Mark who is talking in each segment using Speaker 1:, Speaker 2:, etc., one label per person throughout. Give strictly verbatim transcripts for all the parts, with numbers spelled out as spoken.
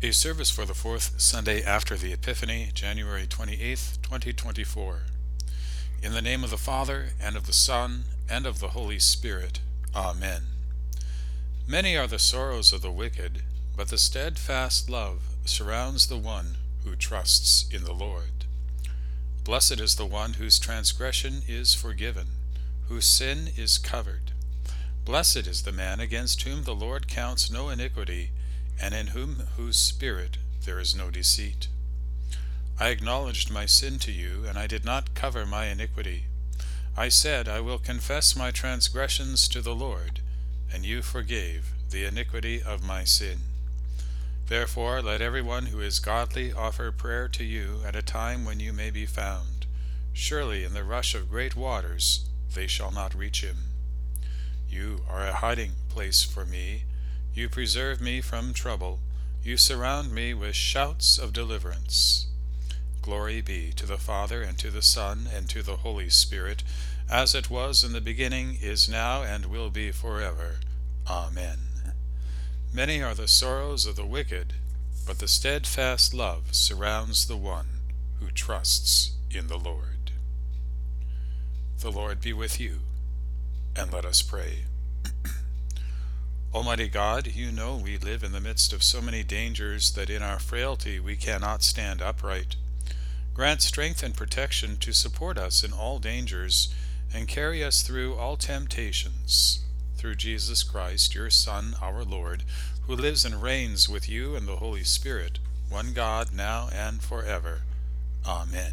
Speaker 1: A service for the fourth Sunday after the Epiphany, January twenty-eighth, twenty twenty-four. In the name of the Father, and of the Son, and of the Holy Spirit. Amen. Many are the sorrows of the wicked, but the steadfast love surrounds the one who trusts in the Lord. Blessed is the one whose transgression is forgiven, whose sin is covered. Blessed is the man against whom the Lord counts no iniquity, and in whom whose spirit there is no deceit. I acknowledged my sin to you, and I did not cover my iniquity. I said, I will confess my transgressions to the Lord, and you forgave the iniquity of my sin. Therefore let everyone who is godly offer prayer to you at a time when you may be found. Surely in the rush of great waters they shall not reach him. You are a hiding place for me. You preserve me from trouble. You surround me with shouts of deliverance. Glory be to the Father, and to the Son, and to the Holy Spirit, as it was in the beginning, is now, and will be forever. Amen. Many are the sorrows of the wicked, but the steadfast love surrounds the one who trusts in the Lord. The Lord be with you, and let us pray. Almighty God, you know we live in the midst of so many dangers that in our frailty we cannot stand upright. Grant strength and protection to support us in all dangers and carry us through all temptations. Through Jesus Christ, your Son, our Lord, who lives and reigns with you and the Holy Spirit, one God, now and forever. Amen.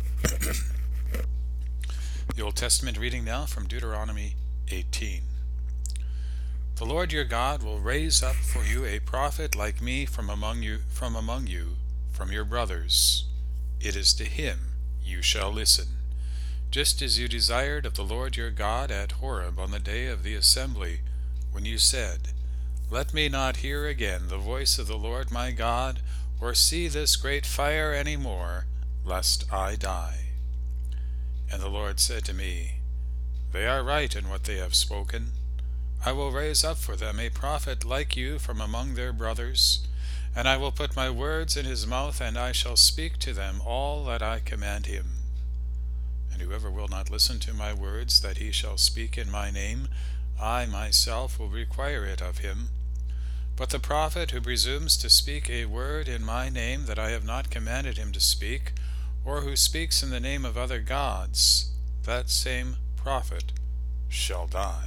Speaker 1: The Old Testament reading now from Deuteronomy eighteen. The Lord your God will raise up for you a prophet like me from among you, from among you, from your brothers. It is to him you shall listen, just as you desired of the Lord your God at Horeb on the day of the assembly, when you said, Let me not hear again the voice of the Lord my God, or see this great fire any more, lest I die. And the Lord said to me, They are right in what they have spoken. I will raise up for them a prophet like you from among their brothers, and I will put my words in his mouth, and I shall speak to them all that I command him. And whoever will not listen to my words that he shall speak in my name, I myself will require it of him. But the prophet who presumes to speak a word in my name that I have not commanded him to speak, or who speaks in the name of other gods, that same prophet shall die.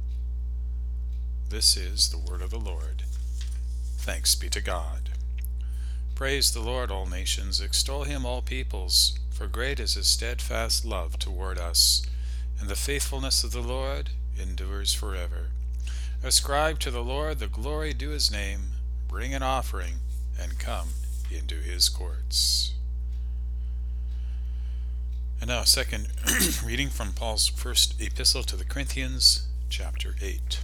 Speaker 1: This is the word of the Lord. Thanks be to God. Praise the Lord, all nations. Extol him, all peoples. For great is his steadfast love toward us, and the faithfulness of the Lord endures forever. Ascribe to the Lord the glory due his name. Bring an offering, and come into his courts. And now a second reading from Paul's first epistle to the Corinthians, chapter eight.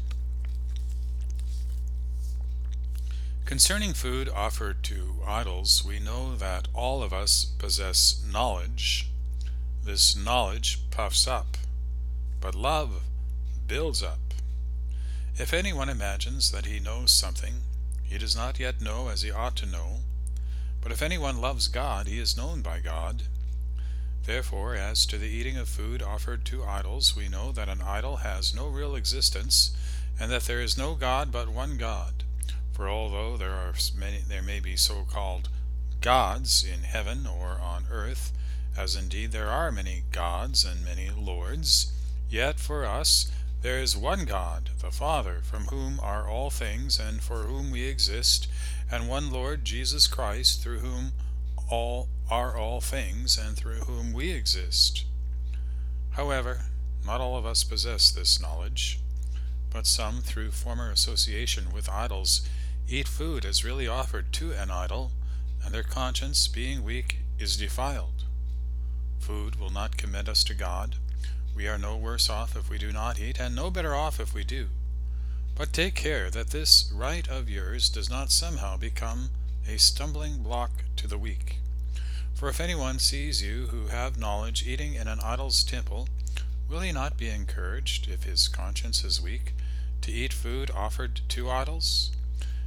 Speaker 1: Concerning food offered to idols, we know that all of us possess knowledge. This knowledge puffs up, but love builds up. If anyone imagines that he knows something, he does not yet know as he ought to know. But if anyone loves God, he is known by God. Therefore, as to the eating of food offered to idols, we know that an idol has no real existence, and that there is no God but one God. For although there are many, there may be so-called gods in heaven or on earth, as indeed there are many gods and many lords, yet for us there is one God, the Father, from whom are all things and for whom we exist, and one Lord Jesus Christ, through whom all are all things and through whom we exist. However, not all of us possess this knowledge, but some, through former association with idols, eat food as really offered to an idol, and their conscience, being weak, is defiled. Food will not commend us to God. We are no worse off if we do not eat, and no better off if we do. But take care that this right of yours does not somehow become a stumbling block to the weak. For if anyone sees you who have knowledge eating in an idol's temple, will he not be encouraged, if his conscience is weak, to eat food offered to idols?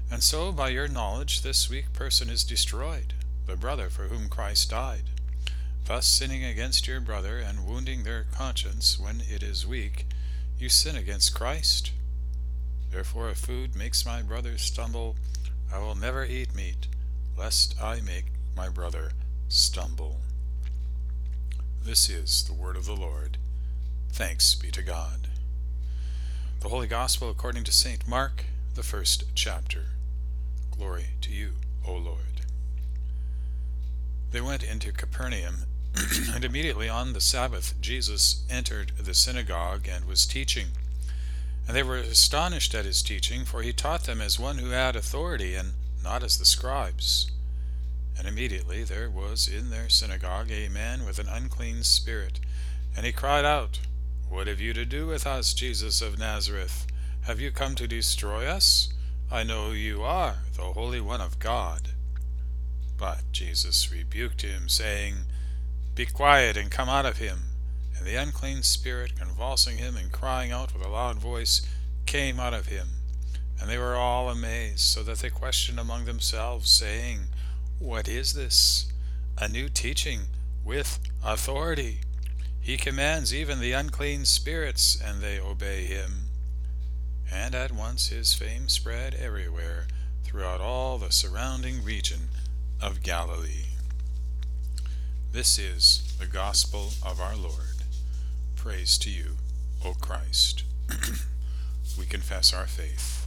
Speaker 1: And so by your knowledge this weak person is destroyed, the brother for whom Christ died. Thus sinning against your brother and wounding their conscience when it is weak, you sin against Christ. Therefore if food makes my brother stumble, I will never eat meat, lest I make my brother stumble. This is the word of the Lord. Thanks be to God. The Holy Gospel according to Saint Mark, the first chapter. Glory to you, O Lord. They went into Capernaum, and immediately on the Sabbath Jesus entered the synagogue and was teaching. And they were astonished at his teaching, for he taught them as one who had authority, and not as the scribes. And immediately there was in their synagogue a man with an unclean spirit, and he cried out, What have you to do with us, Jesus of Nazareth? Have you come to destroy us? I know who you are, the Holy One of God. But Jesus rebuked him, saying, Be quiet and come out of him. And the unclean spirit, convulsing him and crying out with a loud voice, came out of him. And they were all amazed, so that they questioned among themselves, saying, What is this? A new teaching with authority. He commands even the unclean spirits, and they obey him. And at once his fame spread everywhere, throughout all the surrounding region of Galilee. This is the gospel of our Lord. Praise to you, O Christ. We confess our faith.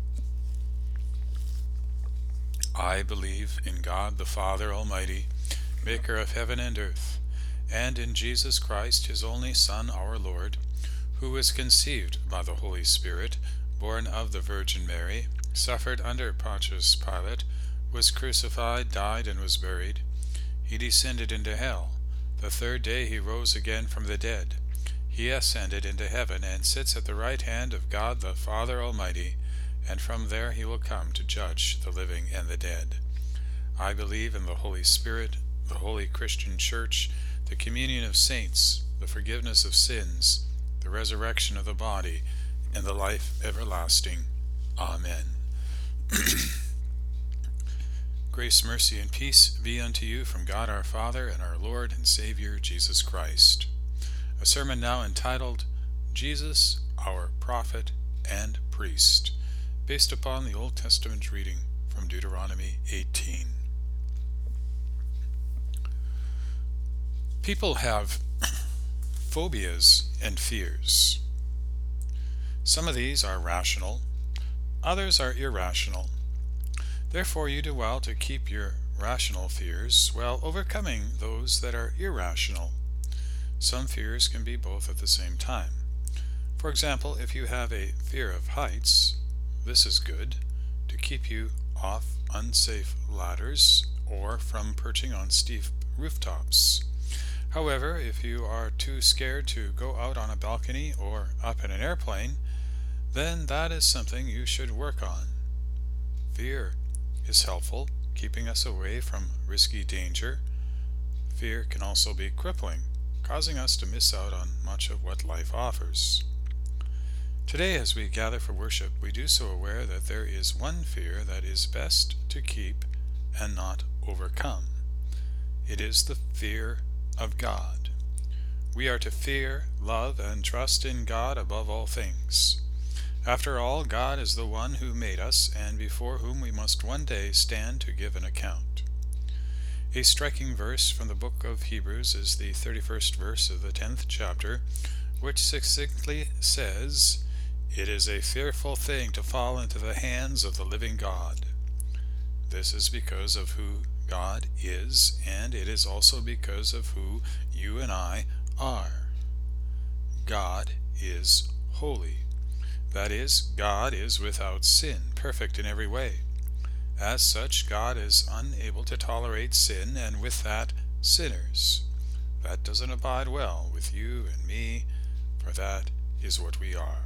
Speaker 1: I believe in God the Father Almighty, maker of heaven and earth, and in Jesus Christ, his only Son, our Lord, who was conceived by the Holy Spirit, born of the Virgin Mary, suffered under Pontius Pilate, was crucified, died, and was buried. He descended into hell. The third day he rose again from the dead. He ascended into heaven, and sits at the right hand of God the Father Almighty, and from there he will come to judge the living and the dead. I believe in the Holy Spirit, the holy Christian Church, the communion of saints, the forgiveness of sins, the resurrection of the body, and the life everlasting. Amen. Grace, mercy, and peace be unto you from God our Father and our Lord and Savior Jesus Christ. A sermon now entitled, Jesus, our Prophet and Priest, based upon the Old Testament reading from Deuteronomy eighteen. People have phobias and fears. Some of these are rational, others are irrational. Therefore you do well to keep your rational fears while overcoming those that are irrational. Some fears can be both at the same time. For example, if you have a fear of heights, this is good to keep you off unsafe ladders or from perching on steep rooftops. However, if you are too scared to go out on a balcony or up in an airplane, then that is something you should work on. Fear is helpful, keeping us away from risky danger. Fear can also be crippling, causing us to miss out on much of what life offers. Today, as we gather for worship, we do so aware that there is one fear that is best to keep and not overcome. It is the fear of God. We are to fear, love, and trust in God above all things. After all, God is the one who made us, and before whom we must one day stand to give an account. A striking verse from the book of Hebrews is the thirty-first verse of the tenth chapter, which succinctly says, It is a fearful thing to fall into the hands of the living God. This is because of who God is, and it is also because of who you and I are. God is holy. That is, God is without sin, perfect in every way. As such, God is unable to tolerate sin, and with that, sinners. That doesn't abide well with you and me, for that is what we are.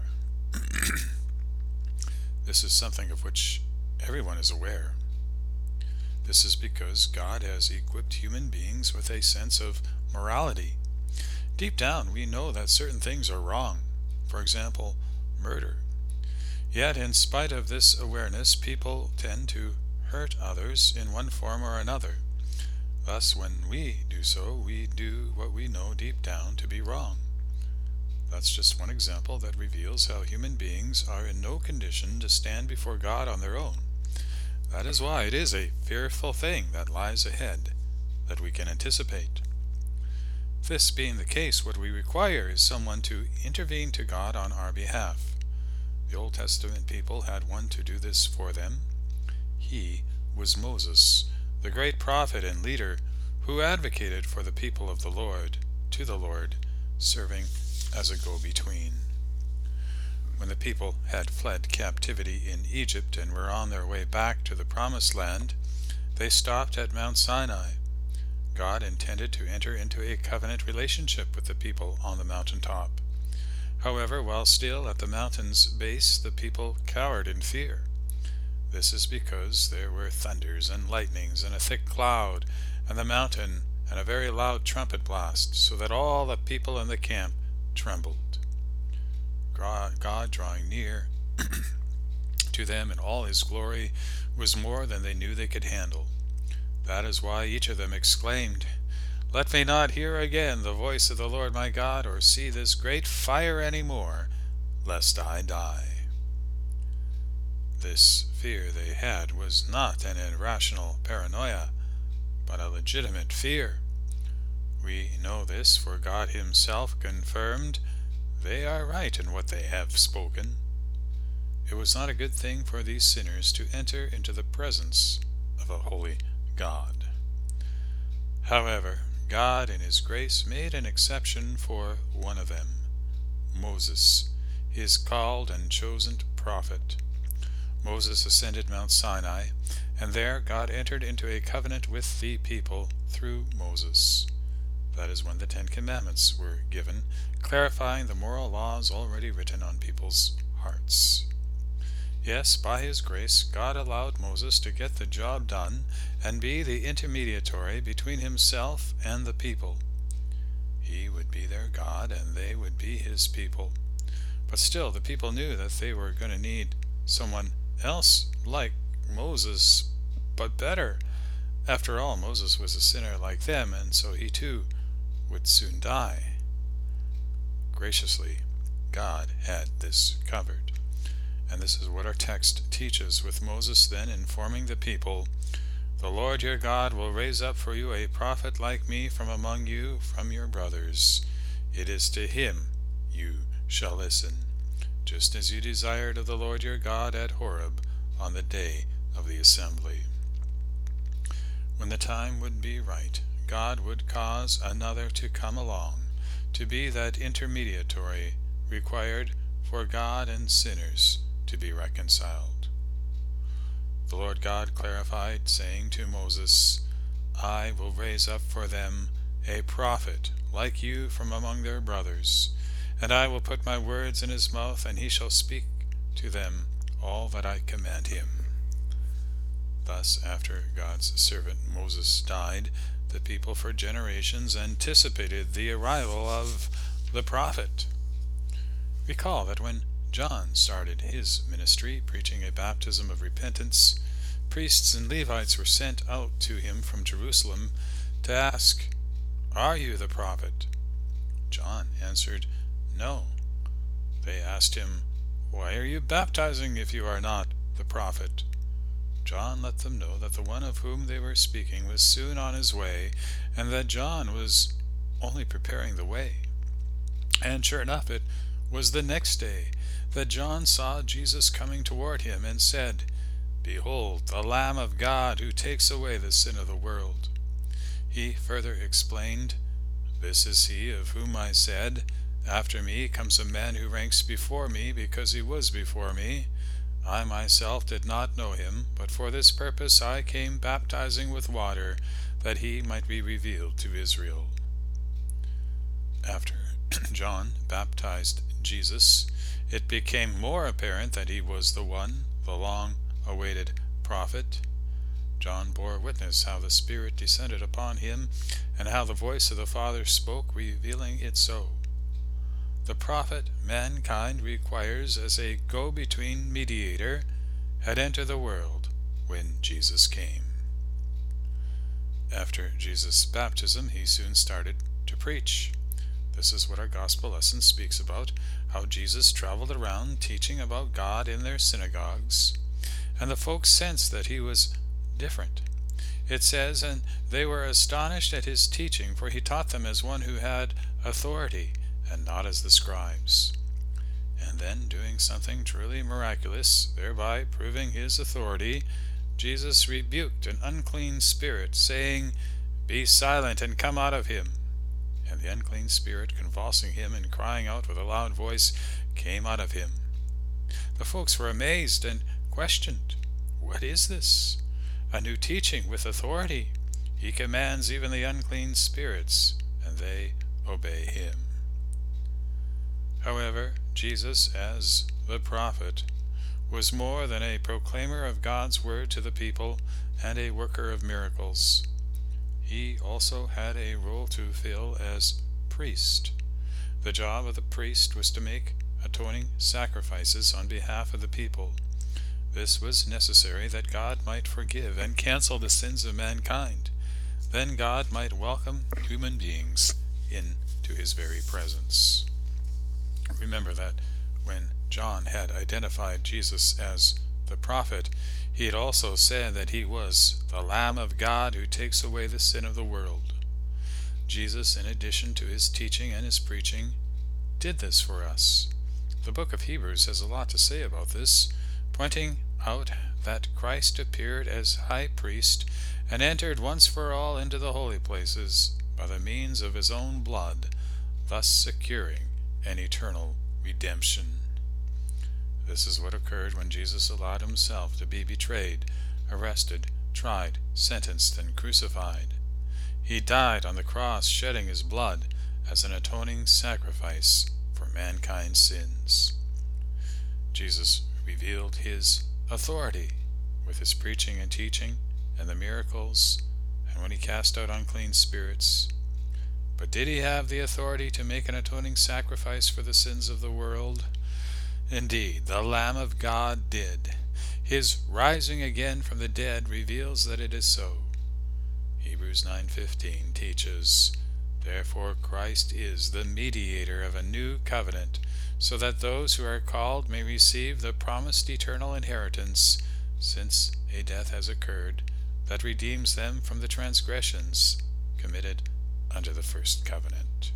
Speaker 1: This is something of which everyone is aware. This is because God has equipped human beings with a sense of morality. Deep down, we know that certain things are wrong. For example, murder. Yet, in spite of this awareness, people tend to hurt others in one form or another. Thus, when we do so, we do what we know deep down to be wrong. That's just one example that reveals how human beings are in no condition to stand before God on their own. That is why it is a fearful thing that lies ahead that we can anticipate. This being the case, what we require is someone to intervene to God on our behalf. The Old Testament people had one to do this for them. He was Moses, the great prophet and leader who advocated for the people of the Lord to the Lord, serving as a go-between. When the people had fled captivity in Egypt and were on their way back to the Promised Land, they stopped at Mount Sinai. God intended to enter into a covenant relationship with the people on the mountaintop. However, while still at the mountain's base, the people cowered in fear. This is because there were thunders and lightnings and a thick cloud, and the mountain, and a very loud trumpet blast, so that all the people in the camp trembled. God, drawing near to them in all his glory, was more than they knew they could handle. That is why each of them exclaimed, "Let me not hear again the voice of the Lord my God, or see this great fire any more, lest I die." This fear they had was not an irrational paranoia, but a legitimate fear. We know this, for God himself confirmed, "They are right in what they have spoken." It was not a good thing for these sinners to enter into the presence of a holy God. However, God in his grace made an exception for one of them, Moses, his called and chosen prophet. Moses ascended Mount Sinai, and there God entered into a covenant with the people through Moses. That is when the Ten Commandments were given, clarifying the moral laws already written on people's hearts. Yes, by his grace, God allowed Moses to get the job done and be the intermediary between himself and the people. He would be their God, and they would be his people. But still, the people knew that they were going to need someone else like Moses, but better. After all, Moses was a sinner like them, and so he too would soon die. Graciously, God had this covered. And this is what our text teaches, with Moses then informing the people, "The Lord your God will raise up for you a prophet like me from among you, from your brothers. It is to him you shall listen, just as you desired of the Lord your God at Horeb on the day of the assembly." When the time would be right, God would cause another to come along, to be that intermediary required for God and sinners to be reconciled. The Lord God clarified, saying to Moses, "I will raise up for them a prophet like you from among their brothers, and I will put my words in his mouth, and he shall speak to them all that I command him." Thus, after God's servant Moses died, the people for generations anticipated the arrival of the prophet. Recall that when John started his ministry, preaching a baptism of repentance, priests and Levites were sent out to him from Jerusalem to ask, "Are you the prophet?" John answered, "No." They asked him, "Why are you baptizing if you are not the prophet?" John let them know that the one of whom they were speaking was soon on his way, and that John was only preparing the way. And sure enough, it was the next day that John saw Jesus coming toward him and said, "Behold, the Lamb of God who takes away the sin of the world." He further explained, "This is he of whom I said, 'After me comes a man who ranks before me, because he was before me.' I myself did not know him, but for this purpose I came baptizing with water, that he might be revealed to Israel." After John baptized Jesus, it became more apparent that he was the one, the long-awaited prophet. John bore witness how the Spirit descended upon him, and how the voice of the Father spoke, revealing it so. the prophet mankind requires as a go-between mediator had entered the world when Jesus came. After Jesus' baptism, he soon started to preach. This is what our gospel lesson speaks about, how Jesus traveled around teaching about God in their synagogues, and the folks sensed that he was different. It says, and they were astonished at his teaching, for he taught them as one who had authority, and not as the scribes. And then, doing something truly miraculous, thereby proving his authority, Jesus rebuked an unclean spirit, saying, "Be silent and come out of him." And the unclean spirit, convulsing him and crying out with a loud voice, came out of him. The folks were amazed and questioned, "What is this? A new teaching with authority. He commands even the unclean spirits, and they obey him." However, Jesus, as the prophet, was more than a proclaimer of God's word to the people and a worker of miracles. He also had a role to fill as priest. The job of the priest was to make atoning sacrifices on behalf of the people. This was necessary that God might forgive and cancel the sins of mankind. Then God might welcome human beings into his very presence. Remember that when John had identified Jesus as the prophet, he had also said that he was the Lamb of God who takes away the sin of the world. Jesus, in addition to his teaching and his preaching, did this for us. The book of Hebrews has a lot to say about this, pointing out that Christ appeared as high priest and entered once for all into the holy places by the means of his own blood, thus securing an eternal redemption. This is what occurred when Jesus allowed himself to be betrayed, arrested, tried, sentenced, and crucified. He died on the cross, shedding his blood as an atoning sacrifice for mankind's sins. Jesus revealed his authority with his preaching and teaching and the miracles, and when he cast out unclean spirits. But did he have the authority to make an atoning sacrifice for the sins of the world? Indeed, the Lamb of God did. His rising again from the dead reveals that it is so. Hebrews nine fifteen teaches, "Therefore Christ is the mediator of a new covenant, so that those who are called may receive the promised eternal inheritance, since a death has occurred that redeems them from the transgressions committed under the first covenant."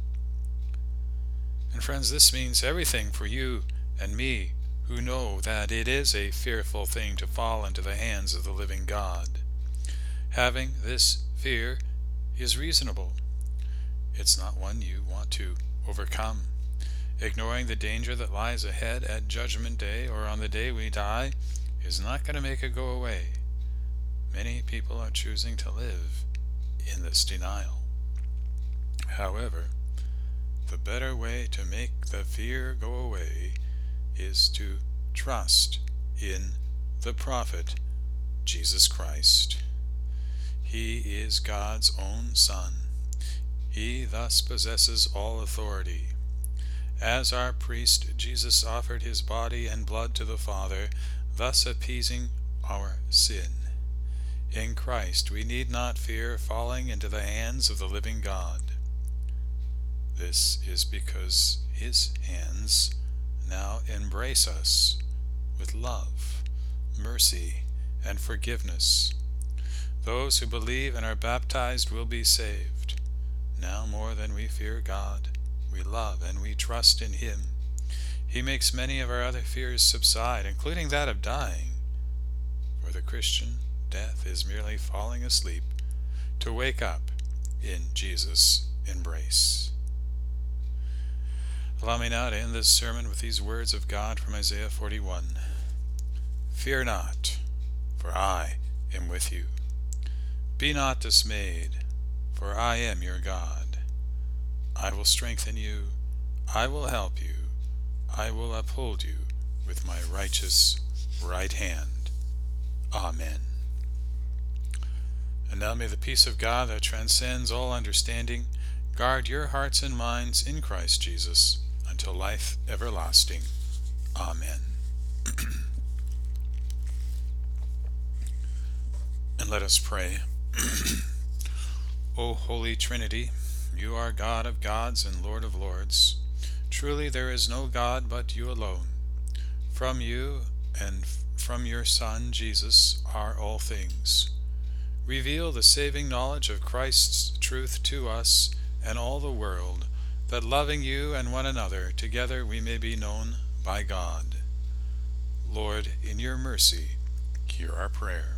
Speaker 1: And friends, this means everything for you and me who know that it is a fearful thing to fall into the hands of the living God. Having this fear is reasonable. It's not one you want to overcome. Ignoring the danger that lies ahead at Judgment Day or on the day we die is not going to make it go away. Many people are choosing to live in this denial. However, the better way to make the fear go away is to trust in the prophet Jesus Christ. He is God's own Son. He thus possesses all authority. As our priest, Jesus offered his body and blood to the Father, thus appeasing our sin. In Christ we need not fear falling into the hands of the living God. This is because his hands now embrace us with love, mercy, and forgiveness. Those who believe and are baptized will be saved. Now more than we fear God, we love and we trust in him. He makes many of our other fears subside, including that of dying. For the Christian, death is merely falling asleep to wake up in Jesus' embrace. Allow me now to end this sermon with these words of God from Isaiah forty-one. "Fear not, for I am with you. Be not dismayed, for I am your God. I will strengthen you, I will help you, I will uphold you with my righteous right hand. Amen." And now may the peace of God that transcends all understanding guard your hearts and minds in Christ Jesus until life everlasting. Amen. And let us pray. O Holy Trinity, you are God of gods and Lord of lords. Truly there is no God but you alone. From you and from your Son, Jesus, are all things. Reveal the saving knowledge of Christ's truth to us and all the world, that loving you and one another, together we may be known by God. Lord, in your mercy, hear our prayer.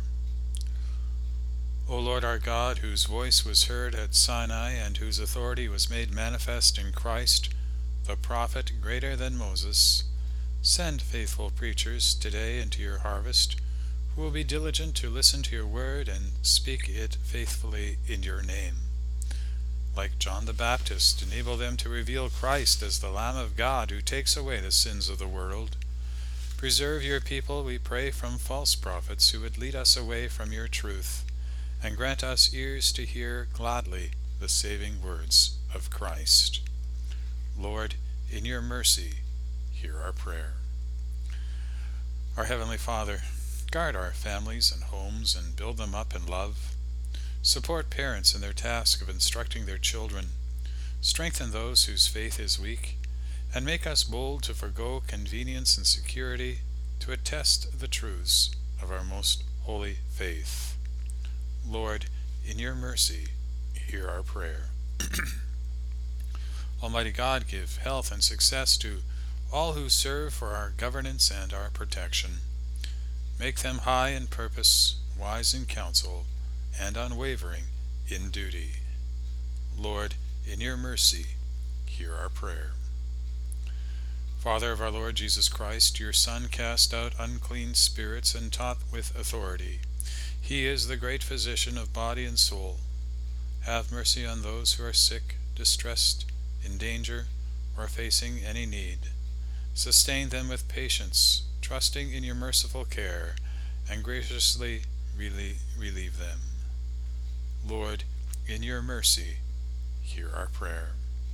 Speaker 1: O Lord our God, whose voice was heard at Sinai and whose authority was made manifest in Christ, the prophet greater than Moses, send faithful preachers today into your harvest, who will be diligent to listen to your word and speak it faithfully in your name. Like John the Baptist, enable them to reveal Christ as the Lamb of God who takes away the sins of the world. Preserve your people, we pray, from false prophets who would lead us away from your truth, and grant us ears to hear gladly the saving words of Christ. Lord, in your mercy, hear our prayer. Our Heavenly Father, guard our families and homes and build them up in love. Support parents in their task of instructing their children. Strengthen those whose faith is weak, and make us bold to forego convenience and security to attest the truths of our most holy faith. Lord, in your mercy, hear our prayer. Almighty God, give health and success to all who serve for our governance and our protection. Make them high in purpose, wise in counsel, and unwavering in duty. Lord, in your mercy, hear our prayer. Father of our Lord Jesus Christ, your Son cast out unclean spirits and taught with authority. He is the great physician of body and soul. Have mercy on those who are sick, distressed, in danger, or facing any need. Sustain them with patience, trusting in your merciful care, and graciously relieve, relieve them. Lord, in your mercy, hear our prayer.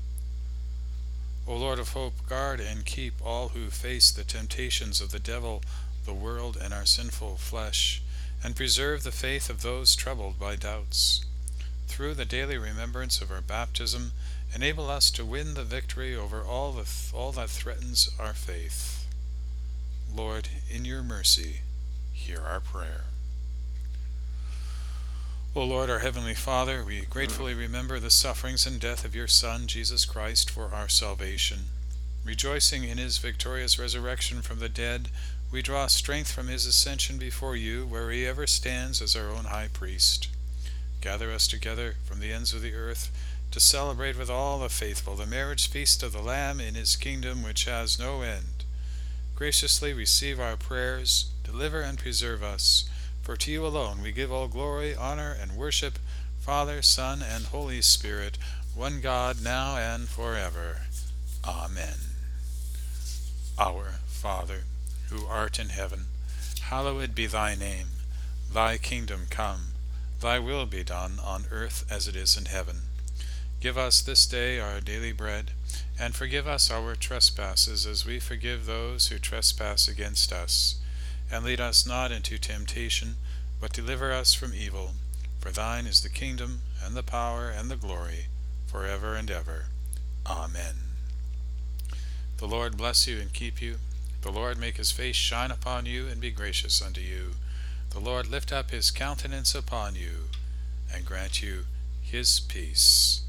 Speaker 1: O Lord of hope, guard and keep all who face the temptations of the devil, the world, and our sinful flesh, and preserve the faith of those troubled by doubts. Through the daily remembrance of our baptism, enable us to win the victory over all, the, all that threatens our faith. Lord, in your mercy, hear our prayer. O Lord, our Heavenly Father, we gratefully remember the sufferings and death of your Son, Jesus Christ, for our salvation. Rejoicing in his victorious resurrection from the dead, we draw strength from his ascension before you, where he ever stands as our own high priest. Gather us together from the ends of the earth to celebrate with all the faithful the marriage feast of the Lamb in his kingdom which has no end. Graciously receive our prayers, deliver and preserve us, for to you alone we give all glory, honor, and worship, Father, Son, and Holy Spirit, one God, now and forever. Amen. Our Father, who art in heaven, hallowed be thy name. Thy kingdom come, thy will be done on earth as it is in heaven. Give us this day our daily bread, and forgive us our trespasses as we forgive those who trespass against us. And lead us not into temptation, but deliver us from evil. For thine is the kingdom, and the power, and the glory, forever and ever. Amen. The Lord bless you and keep you. The Lord make his face shine upon you and be gracious unto you. The Lord lift up his countenance upon you and grant you his peace.